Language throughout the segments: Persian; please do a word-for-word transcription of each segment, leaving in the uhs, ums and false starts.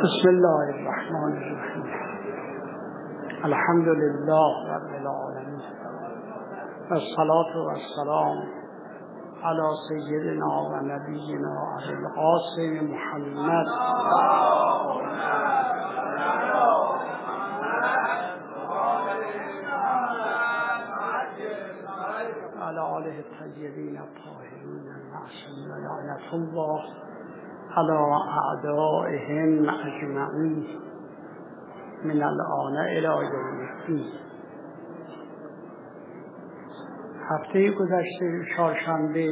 بسم الله الرحمن الرحیم. الحمد لله رب العالمین و الصلاة و السلام علی سیدنا و نبینا ابی القاسم محمد علی آله الطیبین الطاهرین المعصومین لعنة الله علی اعدائهم اجمعین من الآن الی یوم الدین. هفته گذشته چهارشنبه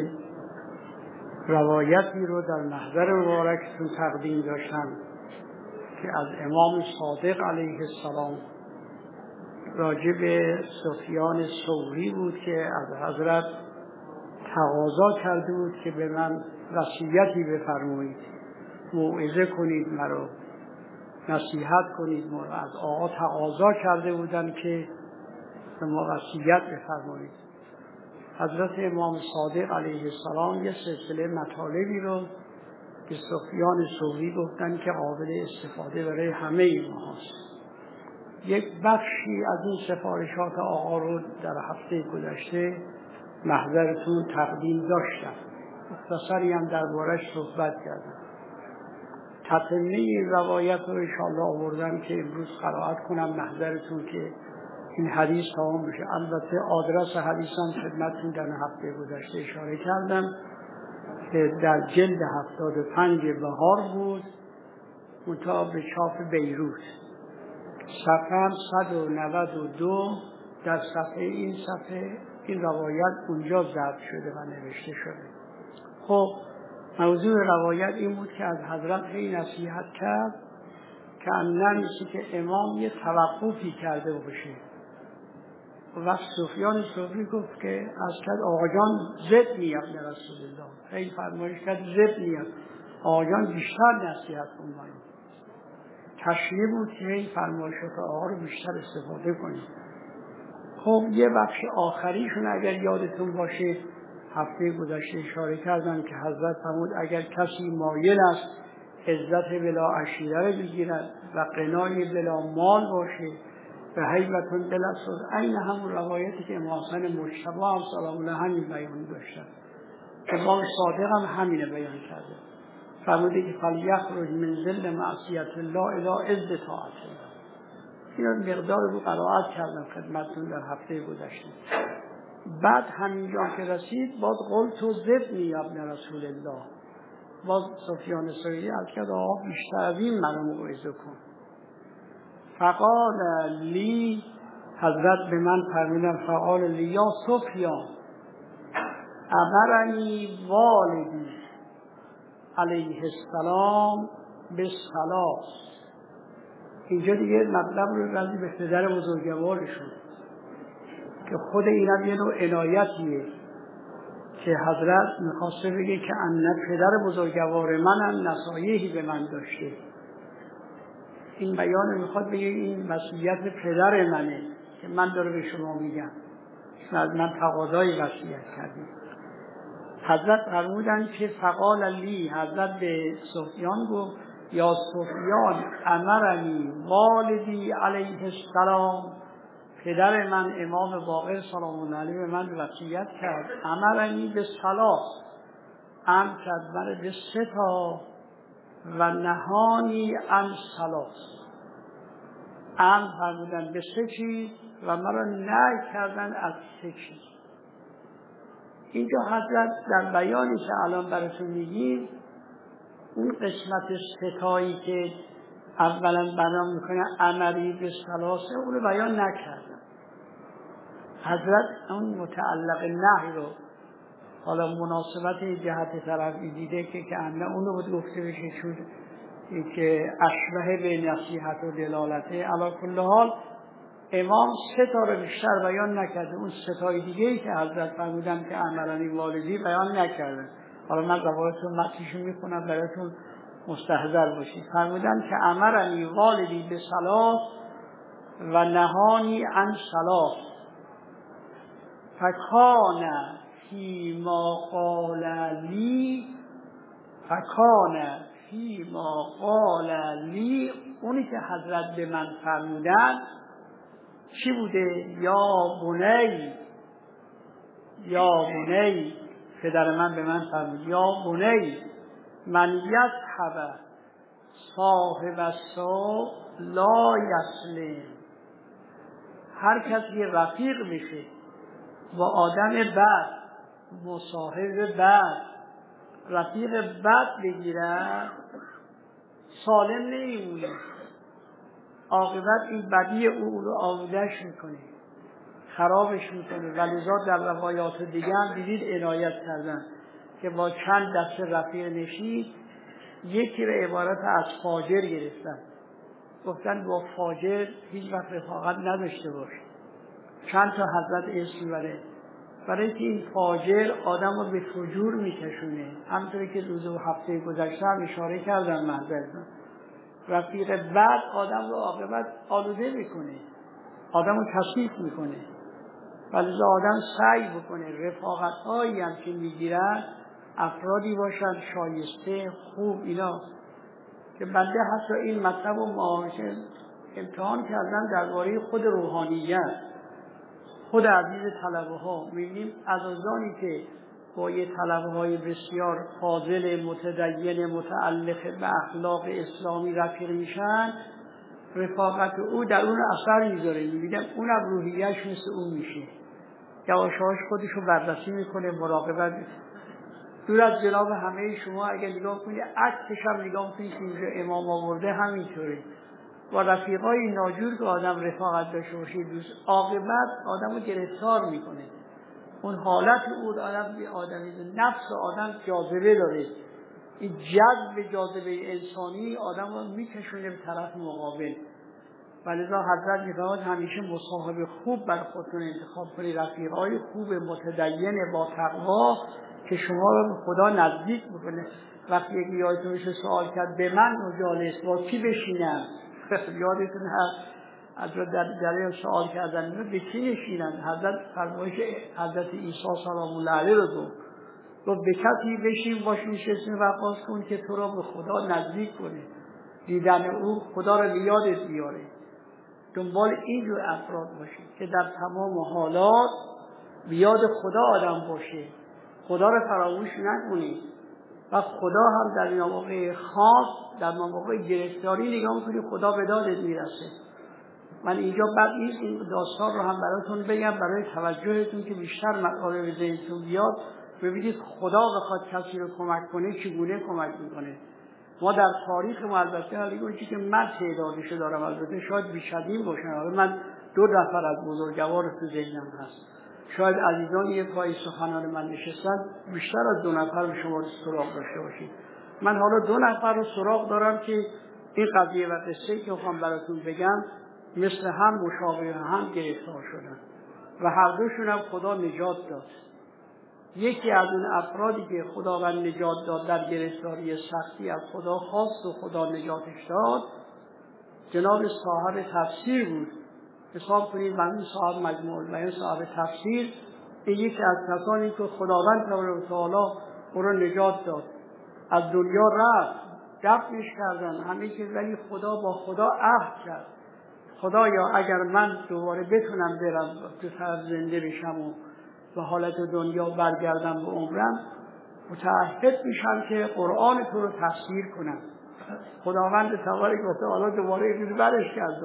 روایتی رو در محضر مبارکتون تقدیم داشتم که از امام صادق علیه السلام راجع به سفیان ثوری بود که از حضرت تقاضا کرده بود که به من وصیتی بفرمایید، موعظه کنید، مرا نصیحت کنید. مرا از آقا تقاضا کرده بودن که به ما وصیت بفرمایید. حضرت امام صادق علیه السلام یه سلسله مطالبی رو به سفیان ثوری گفتن که قابل استفاده برای همه ما هست. یک بخشی از این سفارشات آقا رو در هفته گذشته محضرتون تقدیم داشتم، مختصری هم دربارش صحبت کردم. تتمه این روایت رو انشاءالله آوردم که امروز قرائت کنم محضرتون که این حدیث تمام بشه. البته آدرس حدیث هم خدمتتون در هفته گذشته اشاره کردم که در جلد هفتاد و پنج بهار بود، منتها به چاپ بیروت. صفحه صد و نود و دو در صفحه این صفحه این روایت اونجا ضبط شده و نوشته شده. خب موضوع روایت این بود که از حضرت هی نصیحت کرد که اندر میشه که امام یه توقفی کرده باشه. و سفیان ثوری گفت که از کرد آقا جان زد میاد در رسول الله، هی فرمایش کرد زد میاد، آقا جان بیشتر نصیحت کن. تشریع بود که هی فرمایشات آقا رو بیشتر استفاده کنید. خب یه بخش آخریشون اگر یادتون باشه هفته گذشته اشاره کردم که حضرت فرمود اگر کسی مایل است عزت بلا عشیره رو بگیرد و قنای بلا مال باشه و هیبتون بلا سوز، این همون روایتی که امام حسن مجتبی هم سلام الله همین بیان داشتن. امام صادق هم همینه بیان کرده، فرموده که فلیخرج من ذل معصیت الله الی عز طاعت الله. این مقدار رو قرائت کردم خدمتتون در هفته گذشته. بعد همینجا که رسید باز قلت و زد می ابن رسول الله، باز سفیان ثوری از کرد آقا بیشتر از این منو موعظه کن. فقال لی، حضرت به من فرمودن فقال لی یا سفیان امرنی والدی علیه السلام به ثلاث. اینجا دیگه مطلب رو رازی به پدر بزرگوارشون که خود اینم یه نوع عنایتیه که حضرت میخواسته بگه که ان پدر بزرگوار منم نصایحی به من داشته. این بیان میخواد بگه این وصیت پدر منه که من داره به شما میگم، از من تقاضای وصیت کردیم. حضرت فرمودن که فقال لی، حضرت به سفیان گفت یا سفیان امرنی والدی علیه السلام، پدر من امام باقر سلام الله علیه به من وصیت کرد، امرنی به ثلاث، امر کرد من به سه تا و نهانی عن ثلاث، امر فرمودن به سه چیز و مرا نهی کردن از سه چیز. اینجا حضرت در بیانی که الان براتون میگیم اون قسمت ستایی که اولا بیان میکنه امری به ثلاثه اون رو بیان نکردن. حضرت اون متعلق نهی رو حالا مناسبت جهت طرف دیده که که انه اون رو بود گفته بشه چون که اشبه به نصیحت و دلالته. علی کل حال امام سه تا رو بیشتر بیان نکرده، اون ستای دیگه ای که حضرت فرمودن که امرنی والدی بیان نکردن. حالا من روایتون متنشو میکنم براتون مستحضر باشید. فرمودن که امرنی والدی به ثلاث و نهانی عن ثلاث فکان فی ما قال لی فکان فی ما قال لی، اونی که حضرت به من فرمودن چی بوده؟ یا بنی، یا بنی، پدر من به من فرمود یا بنی من یذهب صاحب السوء لا یسلم. هر کسی رفیق بشه با آدم بد، مصاحب بد، رفیق بد بگیرن، سالم نمیمونه. عاقبت این بدی او رو آلوده‌اش میکنه، خرابش میکنه. ولذا در روایات دیگه هم دیدید عنایت کردن که با چند دسته رفیق نشید، یکی رو عبارت از فاجر گرفتن، گفتن با فاجر هیچ وقت رفاقت نداشته باش. چند تا حضرت اسم میبره، برای که این فاجر آدم رو به فجور میکشونه. همونطوری که روز و هفته گذشته هم اشاره کردن محضرتون، رفیق بد آدم رو عاقبت آلوده میکنه، آدم رو کثیف میکنه. ولذا آدم سعی بکنه رفاقت هایی هم که میگیرن افرادی باشن شایسته خوب. اینا که بنده حتی این مطلب رو معاشه امتحان کردن درباره خود روحانیت، خود عزیز طلبه ها. می‌بینیم عزیزانی که با یه طلبه های بسیار فاضل متدین متعلق به اخلاق اسلامی رفیق میشن، رفاقت او در اون اثر میذاره. می‌بینیم اونم روحیه‌اش مثل اون میشه، یواشاش خودش رو بررسی میکنه، مراقبت. دور از جناب همه شما اگر نگاه کنید، عکسش هم نگاه کنید که اینجا امام آورده همینطوره. با رفیقای ناجور که آدم رفاقت داشته باشه دوست، عاقبت آدم رو گرفتار میکنه. اون حالت او آدم به آدمی، نفس آدم جاذبه داره، این جذب جاذبه انسانی آدم رو میکشونه به طرف مقابل. ولذا حضرت میفرماد همیشه مصاحب خوب بر خودتون انتخاب کنید، رفیقای خوب متدین با تقوا که شما رو به خدا نزدیک بکنه. وقتی یکی یادتون میشه سوال کرد به من مجالس با کی بشینم، یادتون هست حضرت در جریان سوال کردن به کی نشینن، حضرت فرمایش حضرت عیسی سلام الله علیه رو گفت گفت به کسی بشین باش نشستین وقاص کن که تو را به خدا نزدیک کنه، دیدن او خدا را یادت بیاره. دنبال این جور افراد باشید که در تمام حالات بیاد خدا آدم باشه، خدا را فراموش نکنید. و خدا هم در مواقع خاص، در مواقع گرفتاری نگاه میکنید خدا به دادت میرسه. من اینجا بعد نیست این داستان رو هم براتون بگم برای توجهتون که بیشتر مطالب ذهنتون بیاد، ببینید خدا بخواد کسی رو کمک کنه چگونه کمک میکنه. ما در تاریخ ما البته اون چیزی که من تعدادش دارم البته شاید بیشترین باشن، من دو نفر از بزرگوار تو ذهنم هست، شاید عزیزان یه پای سخنان من نشستن بیشتر از دو نفر به شما سراغ داشته باشید. من حالا دو نفر رو سراغ دارم که این قضیه و قصه‌ای که میخوام براتون بگم مثل هم مشابه هم گرفتار شدن و هر دوشون هم خدا نجات داد. یکی از اون افرادی که خداوند نجات داد در گرفتاری سختی از خدا خواست و خدا نجاتش داد، جناب صاحب تفسیر بود. حساب کنید من صاحب مجموع البیان صاحب تفسیر، این یکی از کسانی که خداوند تبارک و تعالی او را نجات داد. از دنیا رفت، دفنش کردن همه چیز، ولی خدا با خدا عهد کرد خدایا اگر من دوباره بتونم برم تو طرف زنده بشم و به حالت دنیا برگردم به عمرم، متعهد میشم که قرآن تو رو تفسیر کنم. خداوند تبارک و تعالی دوباره اینو برش کرد.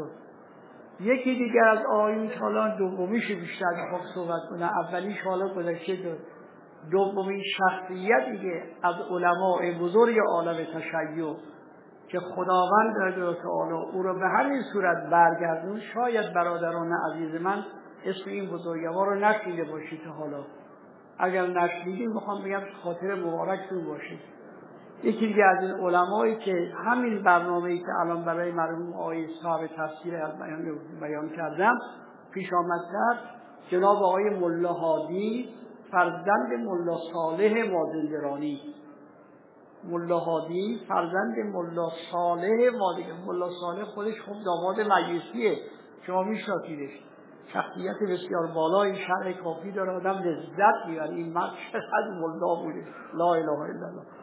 یکی دیگر از آیین که حالا دومیش بیشتر میخوام صحبت کنم، اولیش حالا گذشته داد. دومین شخصیتی که از علماء بزرگ عالم تشیع که خداوند تعالی او رو به همین صورت برگردون، شاید برادران عزیز من اسم این بزرگوار رو نشنیده باشید تا حالا. اگر نشنیدید میخوام بگم خاطر مبارکتون باشید. یکی دیگه از این علمایی که همین برنامه‌ای که الان برای مرحوم آقای صاحب تفسیر از بیان بیان کردم پیش آمد کرد، جناب آقای ملا هادی فرزند ملا صالح مازندرانی. ملا هادی فرزند ملا صالح مازندرانی. ملا صالح خودش خب داماد مجلسیه، شما میشناسیدش، شخصیت بسیار بالای شرح کافی داره، آدم لذت میبره این مرد چقدر ملا بوده، لا اله الا الله.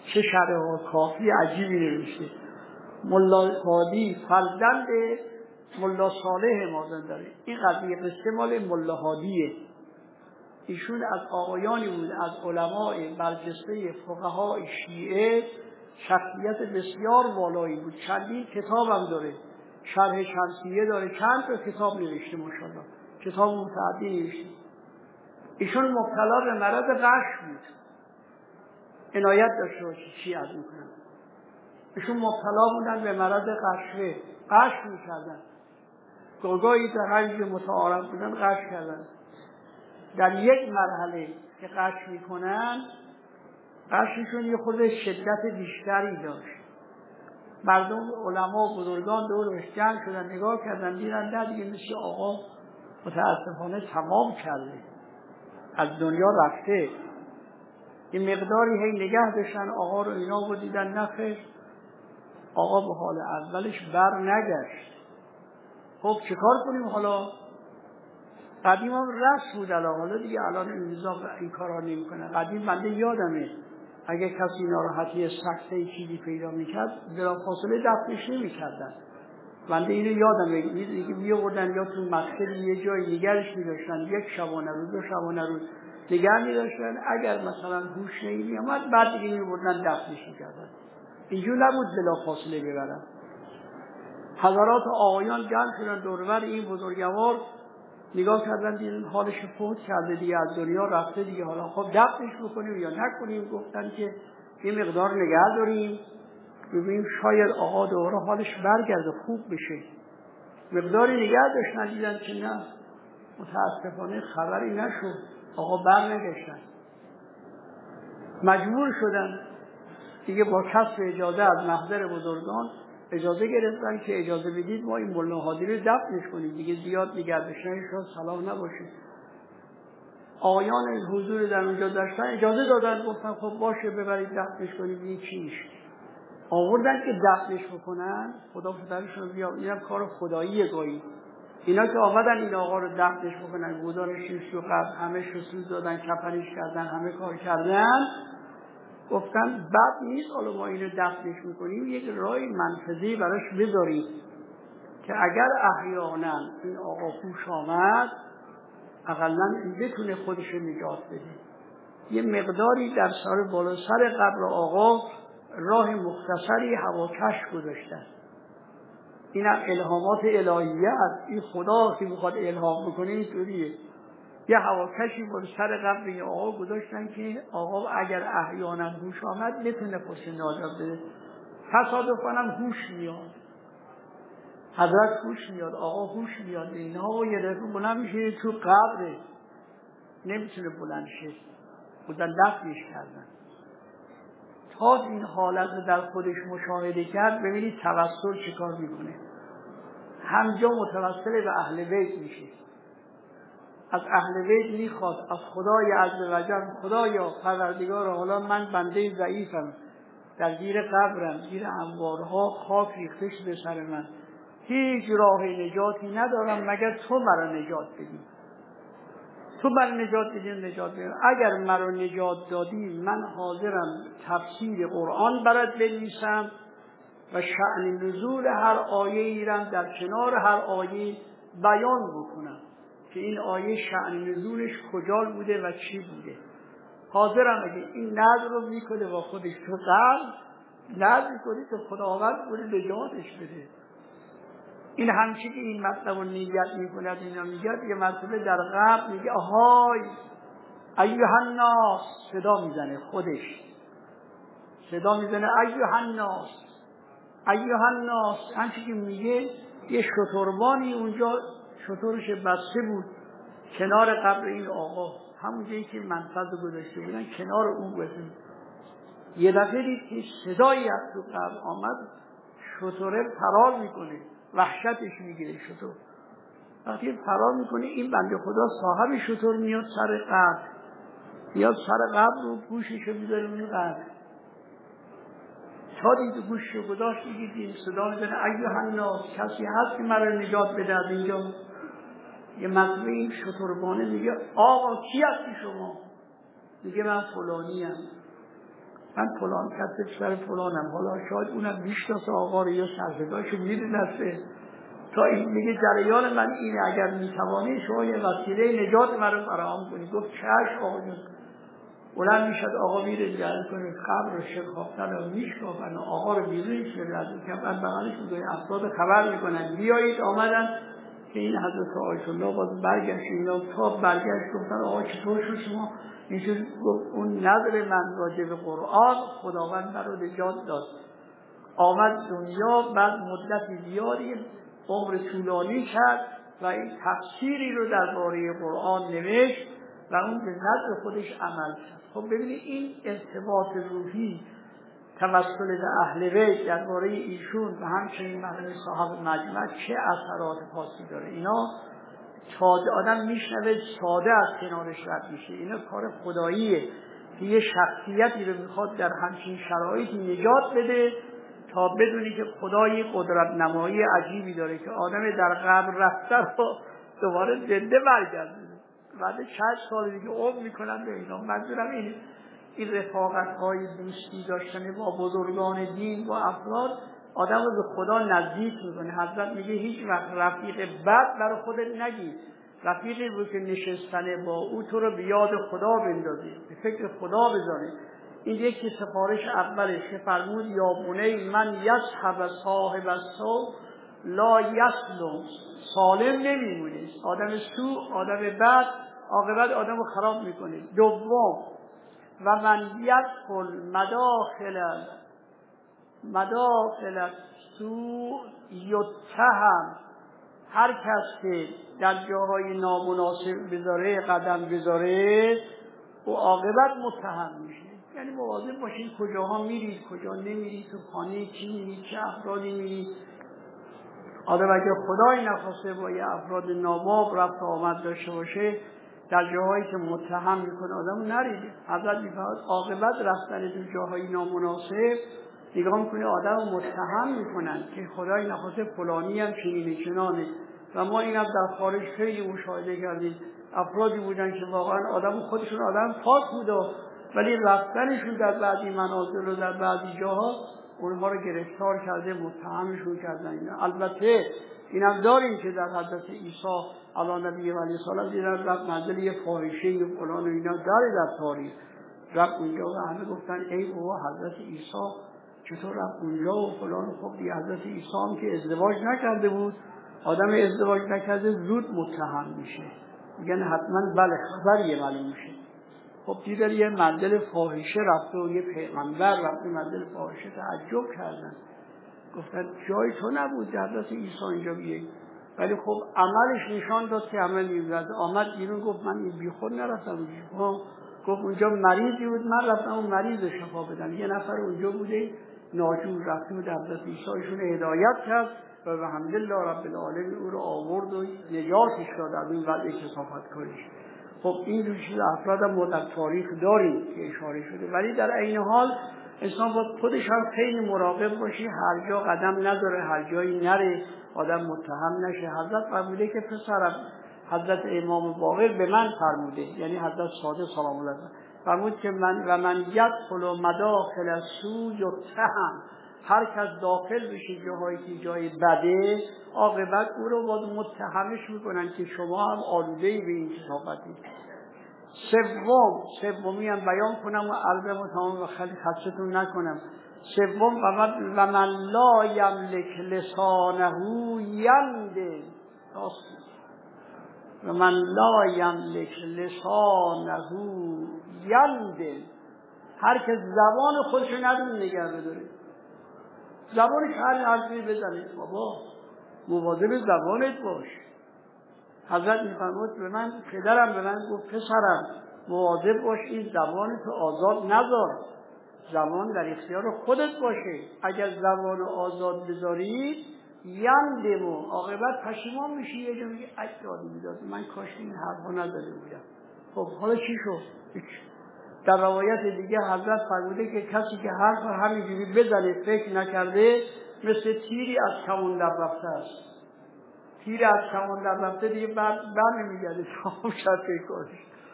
چه شرح کافی عجیبی نوشته. ملا هادی فرزند ملا صالح مازندرانی. این قضیه قصه مال ملا هادیه. ایشون از آقایانی بود، از علماء برجسته فقهای شیعه، شخصیت بسیار والایی بود. چندین کتاب هم داره، شرح شمسیه داره، چند تا کتاب نوشته ماشاءالله، کتاب متعددی نوشته. ایشون مبتلا به مرض غش بود. عنایت داشته باشید چی از میکنن. ایشون مبتلا بودن به مرض غشه، غش میکردن. گاهی در حج متعارف بودن غش کردن. در یک مرحله که غش میکنن، غششون یه خود شدت بیشتری داشت. مردم علما و بزرگان دورش جمع شدن، نگاه کردن، دیدن نه دیگه مثل آقا متاسفانه تمام کرده، از دنیا رفته. یه مقداری هی نگه داشتن آقا رو، اینا رو دیدن نخیر، آقا به حال اولش بر نگشت. خب چه کار کنیم حالا؟ قدیم هم رفت بود الان، حالا دیگه الان این نظام این کارا نمی کنه. قدیم بنده یادمه اگه کسی ناراحتی سکته چیزی پیدا میکرد بلافاصله دفنش نمیکردن. بنده اینو یادمه، دیگه میآوردن یا تو مسجد یه جای نگرش می‌داشتن، یک شبانه روز دو شبانه روز نگه می‌داشتن. اگر مثلا هوش نمی‌آمد بعد دیگه می‌بردن دفنش می‌کردن. اینجور نبود بلافاصله ببرن. حضرات آقایان جمع شدن دور و بر این بزرگوار، نگاه کردن دیدن حالش فوت کرده دیگه، از دنیا رفته دیگه، حالا خب دفنش بکنیم یا نکنیم؟ گفتن که یه مقدار نگه داریم ببینیم شاید آقا دوباره حالش برگرده خوب بشه. مقداری نگه داشتن، دیدن که نه، متاسفانه خبری نشد، آقا برنگشتن. مجبور شدن دیگه با کسب اجازه از محضر بزرگان اجازه گرفتن که اجازه بدید ما این ملا هادی رو دفنش کنیم، دیگه زیاد نگه داشتنش شاید صلاح نباشه. آقایان حضور در اونجا داشتن اجازه دادن، گفتن خب باشه ببرید دفنش کنید. این چیش آوردن که دفنش بکنن، خدا پدرشون بیاد، اینم کار خداییه. گاهی اینا که آمدن این آقا رو دفنش بکنن، گذارشش تو قبر، همه شسوز دادن، کفنش کردن، همه کار کردن، گفتن بد نیست حالا ما اینو دفنش میکنیم، یک راه منفذی براش بذاریم که اگر احیانا این آقا هوش آمد اقلا بتونه خودش نجات بده. یه مقداری در سر بالا سر قبر آقا راه مختصری هواکش گذاشتن. این هم الهامات الهیه است. این خدا که میخواد الهام بکنه اینطوریه. یه هواکشی بالا سر قبر این آقا گذاشتن که آقا اگر احیانا هوش آمد بتونه خودش نجات بده. تصادفاً هم هوش میاد، حضرت هوش میاد، آقا هوش میاد، اینا و یه دفعه بلند میشه تو قبره، نمیتونه بلند شه، بودن دفنش کردن. تا این حالت رو در خودش مشاهده کرد، ببینید توسل چیکار میکنه. همجا متوسل به اهل بیت میشه، از اهل بیت میخواد، از خدای عزوجل، خدایا پروردگار حالا من بنده ضعیفم، در زیر قبرم، زیر انبارها خاک ریختش به سر من، هیچ راه نجاتی ندارم مگر تو مرا نجات بدی. تو من نجات بدی، نجات بدی. اگر مرا نجات دادی من حاضرم تفسیر قرآن برات بنویسم و شأن نزول هر آیه ایرم در کنار هر آیه بیان بکنم که این آیه شأن نزولش کجا بوده و چی بوده. حاضرم اگه این نظر رو میکنه با خودش تو قلب نظر میکنه که خداوند بوده نجاتش بده. این همچی که این مطلب رو نیت میکند، اینا میگه یه مرتبه در قبر میگه آهای ایها الناس، صدا میزنه خودش، صدا میزنه ایها الناس ایها الناس. همچی که میگه یه شتربانی اونجا شترش بسته بود کنار قبر این آقا، همون جایی که منفذ گذاشته بودن کنار اون بسته. یه دفعه دید که صدایی از تو قبر آمد، شتره فرار میکنه، وحشتش میگیره شتر. وقتی فرار میکنه این بنده خدا صاحب شتر میاد سر قبر، میاد سر قبر رو گوشش رو میذاره اون قبر. تا دید گوشش رو گذاشت میگید این صدا میزنه ایها الناس، کسی هست که مرا نجات بده از اینجا؟ یه مطلبه این شتربانه میگه آقا کی هستی شما؟ میگه من فلانی ام. من فلان کسی سر فلانم، حالا شاید اونم میشناسه آقا رو یا سرزداشو میدونسته تا این میگه جریان من اینه، اگر میتوانی شما یه وسیله نجات من رو فراهم کنی. گفت چشم آقا جون. بلند میشد آقا میره جلد کنه قبر رو شکافتن و میشکافن و آقا رو بیرونش میره از اون کم از بغلش میگه افراد خبر میکنن بیایید. آمدن که این حضرت آیت الله باز برگشت، اینا تا برگشت گفتن آقا چطور شد شما اینجور؟ گفت اون نظر من راجع به قرآن خداوند من رو نجات داد. آمد دنیا، بعد مدت زیادی عمر طولانی کرد و این تفسیری رو درباره قرآن نوشت و اون به نظر خودش عمل کرد. خب ببینید این ارتباط روحی توسل به اهل بیت درباره ایشون و همچنین مرحوم صاحب مجمع چه اثرات خاصی داره. اینا ساده آدم میشنوه ساده از کنارش رد میشه. اینا کار خداییه که یه شخصیتی رو میخواد در همچین شرایطی نجات بده تا بدونی که خدای قدرت نمایی عجیبی داره که آدم در قبر رفته رو دوباره زنده برگرده. بعد شصت سال دیگه عمر میکنن به اینا. منظورم اینه این رفاقت های دوستی داشتن با بزرگان دین با افراد آدم رو به خدا نزدیک میکنه. حضرت میگه هیچ وقت رفیق بد برای خودت نگیر، رفیقی رو که نشستنه با او تو رو به یاد خدا بندازی، به فکر خدا بذاری. این یکی سفارش اولش که فرمود یا بنی من یصحب صاحب السوء لا یسلم، سالم نمیمونه. آدم سو، آدم بد عاقبت آدم رو خراب میکنه. دوم و من یدخل مداخل مداخل سوء یتهم، هر کس که در جاهای نامناسب بذاره قدم بذاره و عاقبت متهم میشه. یعنی مواظب باشید کجاها میرید کجا نمیرید، تو خانه کی میرید، چه افرادی میرید. آدم اگر خدای نخواسته با یه افراد ناباب رفت آمد داشته باشه در جاهایی که متهم میکنه آدم نرید. حضرت میفرماید عاقبت رفتن تو جاهای نامناسب نگاه میکنه آدم متهم میکنن که خدای نخواسته فلانی هم چنینه چنانه. و ما این هم در خارج خیلی مشاهده کردیم، افرادی بودن که واقعا آدم خودشون آدم پاک بود ولی رفتنشون در بعضی منازل و در بعضی جاها اونها رو گرفتار کرده متهمشون کردن. اینا البته این هم داریم که در حضرت عیسی علی نبی و علیه السلام دیدن رفت منزل یه فاحشه و فلان و اینا داره در تاریخ، رفت اونجا و همه گفتن ای بابا حضرت عیسی چطور رفت اونجا و فلان. خب دیگه حضرت عیسی هم که ازدواج نکرده بود، آدم ازدواج نکرده زود متهم میشه، میگن حتما بله خبریه معلوم میشه. خب دیگر یه منزل فاحشه رفته و یه پیغمبر رفته منزل فاحشه، تعجب کردن گفتن جای تو نبود حضرت عیسی اینجا بیایی. ولی خب عملش نشان داد که عمل می‌کرد. آمد بیرون گفت من این بیخود نرفتم اونجا. گفت اونجا مریضی بود من رفتم اون مریض شفا بدم. یه نفر اونجا بوده ناجور رفته بود حضرت عیسی ایشون هدایت کرد و الحمدلله رب العالمین او رو آورد و نجاتش داد از این وضع کثافت کاریش. خب این دو چیز افراد هم ما در تاریخ داریم که اشاره شده. ولی در عین حال انسان باید خودش هم خیلی مراقب باشه هر جا قدم نذاره، هر جایی نره، آدم متهم نشه. حضرت فرموده که پسرم، حضرت امام باقر به من فرموده، یعنی حضرت صادق سلام الله علیه فرمود که من و من یدخل مداخل السوء یتهم، هر کس داخل بشه جاهایی که جای بده عاقبت او رو باز متهمش میکنن که شما هم آلوده‌ای به این کثافتی. سوم سومی هم بیان کنم و عرضم تمام و خیلی خستتون نکنم. سوم و من لا یملک لسانه ینده، و من لا یملک لسانه ینده، هر که زبان خودشو ندونه نگه بداره، زبانش هر حرفی بزنه، بابا مواظب زبانت باش. حضرت میفرمود به من، پدرم به من گفت پسرم مواظب باش این زبانتو آزاد نذار، زبان در اختیار خودت باشه. اگر زبانو آزاد بذاری یندمو عاقبت پشیمان میشی، یه جا میگه اگه یادی میداد من کاش این حرفا نزده بودم. خب حالا چی شد؟ در روایت دیگه حضرت فرموده که کسی که حرف همینجوری بزنه فکر نکرده مثل تیری از کمان در رفته است. تیر از کمان در رفته دیگه بعد بر نمیگرده تمام شد فکر کنش.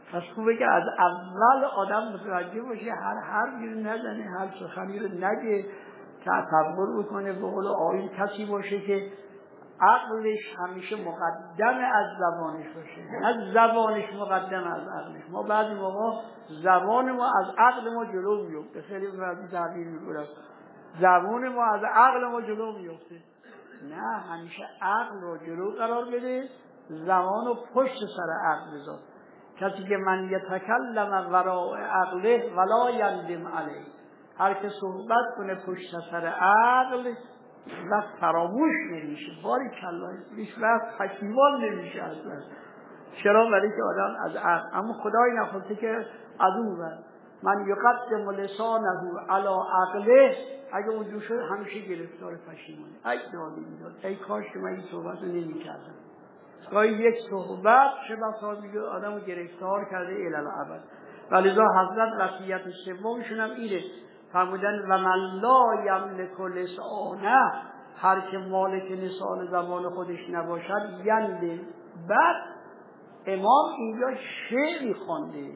پس خوبه که از اول آدم متوجه باشه، هر حرفی رو نزنه، هر سخنی رو نگه، تصور بکنه به قول آیین کسی باشه که عقلش همیشه مقدم از زبانش باشه، نه زبانش مقدم از عقلش. ما بعضی موقع زبان ما از عقل ما جلو میفته، خیلی بعضی تعبیر میکنم زبان ما از عقل ما جلو میفته. نه، همیشه عقل رو جلو قرار بده، زبان رو پشت سر عقل بذار. کسی که من یتکلم وراء عقله ولا یندم علیه، هر که صحبت کنه پشت سر عقل و فراموش نمیشه، باری کلا هیچ وقت پشیمان نمیشه اصلا. چرا؟ برای که آدم از عقل، اما خدای نخواسته که از اون ور من یقدم لسانه علی عقله، اگه اونجور شد همیشه گرفتار پشیمانه. ای دادی میداد، ای کاش که من این صحبت رو نمی کردم. گاهی یک صحبت چه بسا میگه آدم رو گرفتار کرده الالعبد. ولذا حضرت وصیت سومشون هم اینه، فرمودن و من لا یملک لسانه، هر که مالک لسان زبان خودش نباشد ینده. بعد امام اینجا شعری خوانده،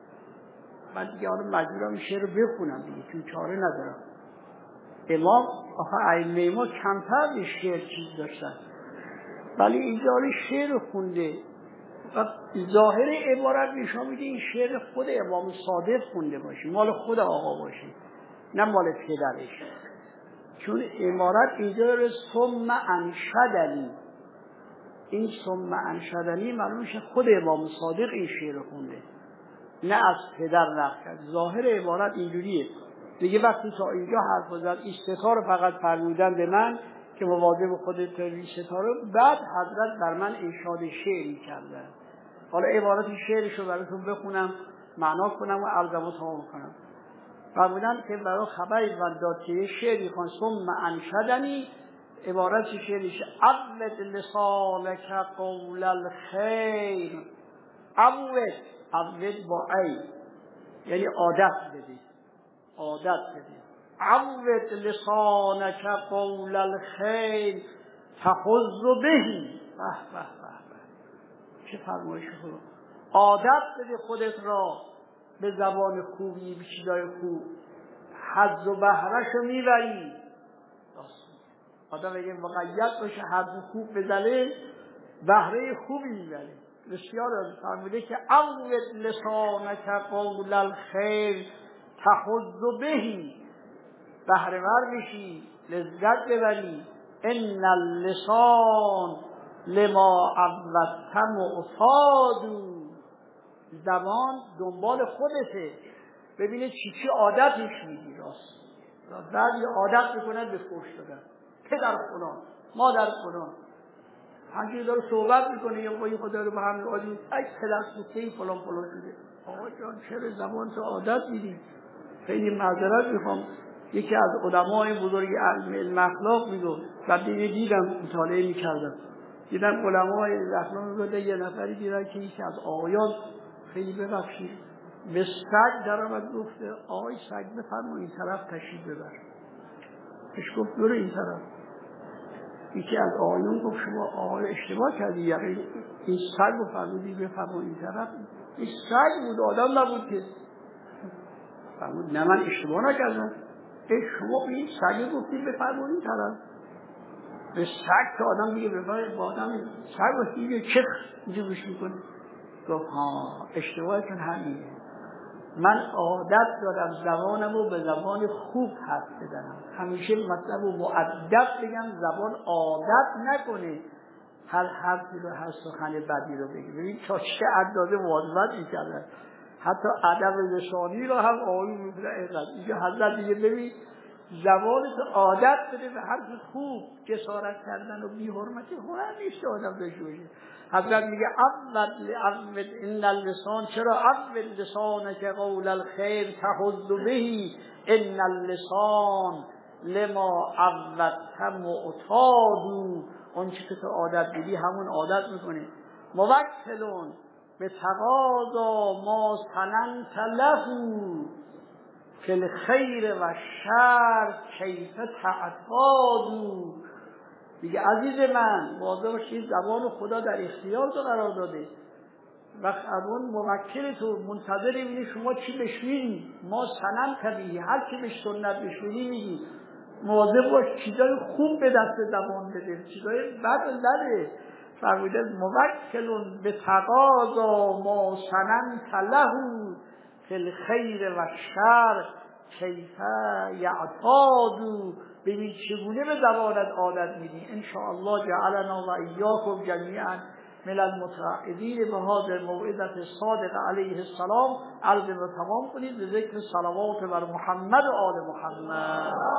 من دیگه آن مجبورم شعر رو بخونم دیگه چون چاره ندارم. امام آخه ائمه ما کمتر به شعر چیز داشتن، ولی اینجا شعر خونده و ظاهر عبارت نشون میده این شعر خود امام صادق خونده باشه، مال خود آقا باشه، نه مال پدرش. چون عبارت اینجا داره ثم انشدنی، این ثم انشدنی معلوم میشه خود امام صادق این شعر خونده، نه از پدر نقل کرد. ظاهر عبارت اینجوریه دیگه. وقتی تا اینجا حرف زد استطار فقط فرمودن به من که مواظب خودت توی ستاره، بعد حضرت بر من انشاد شعری کردن. حالا عبارت شعرش رو براتون بخونم، معنا کنم و عرضمو تمام کنم. فرمودن که برای خبری من داد که یه شعری خوان ثم انشدنی، عبارت شعرش عود لسانک قول الخیر، عود عود با ای یعنی عادت بده، عادت بده. عود لسانک قول الخیر تحظ بهی، به به به چه فرمایش خوب. عادت بده خودت را به زبان خوبی، به چیزای خوب، حظ و بهره‌شو میبری. آدم اگه مقید باشه حظ خوب بزنه بهره خوبی میبره. بسیار فرموده که عود لسانک قول الخیر تحظ بهی، بهره ور بشی، لذت ببری. ان اللسان لما عودت معتاد، زبان دنبال خودته، ببینه چی چی عادتش میدی. راست بعضی عادت میکنن به فحش دادن، پدر فلان، مادر فلان، همچنین داره صحبت میکنه یا با این خدا رو به هم آدمی ای پدر سوخته فلان فلان شده. آقا جان چرا زبان تو عادت میدی؟ خیلی معذرت میخوام، یکی از علمای بزرگ علم اخلاق میگه، بعد دیدم مطالعه میکردم، دیدم علمای اخلاق میگه یه نفری دیدن که یکی از آقایان خیلی ببخشید به سگ در آمد، گفته آقای سگ بفرما این طرف تشریف ببر. پیش گفت برو این طرف. یکی از آقایون گفت شما آقای اشتباه کردی، یعنی این سگ رو فرمودی بفرما این طرف. این سگ بود، آدم نبود که. فرمود نه من اشتباه نکردم، ای شما این سگ گفتی بفرما این طرف. به سگ که آدم میگه بفرما، با آدم سگ رو میگه چه اینجا گوش میکنه. گفت ها اشتباهتون همینه، من عادت دارم زبانم رو به زبان خوب حرف بزنم، همیشه مطلب رو مؤدب بگم، زبان عادت نکنه هر حرفی رو، هر سخن بدی رو بگه. ببین تا چه اندازه مواظبت میکردن، حتی ادب لسانی رو هم آیون میکنه. اینجا حضرت دیگه ببین زبانت عادت بده به حرف خوب، جسارت کردن و بی حرمتی هنر نیست آدم داشته باشه. حضرت میگه عود لعود ان اللسان، چرا عود لسانک قول الخیر تحظ بهی ان اللسان لما عودت معتاد، اون چی که تو عادت بدی همون عادت میکنه. موکلون به تقاضا ما سننت له فی الخیر و شر کیف تعتاد. میگه عزیز من مواظب باشید، زبان خدا در اختیار تو قرار داده، وقت اون موکل تو منتظر بینی شما چی بشویی، ما سنم کردی هر چی به سنت بشویی میگی، مواظب باش چیزای خوب به دست زبان بده، چیزای بد نده. فرموده موکلون به تقاضا ما سنن تلهو فی الخیر و شر کیف یعتادو. ببین چگونه به زبانت عادت میدی. ان شاء الله جعلنا و ایاکم جمیعا من المتوعدین به هذه الموعظه صادق علیه السلام. عرض رو تمام کنید به ذکر صلوات بر محمد و آل محمد.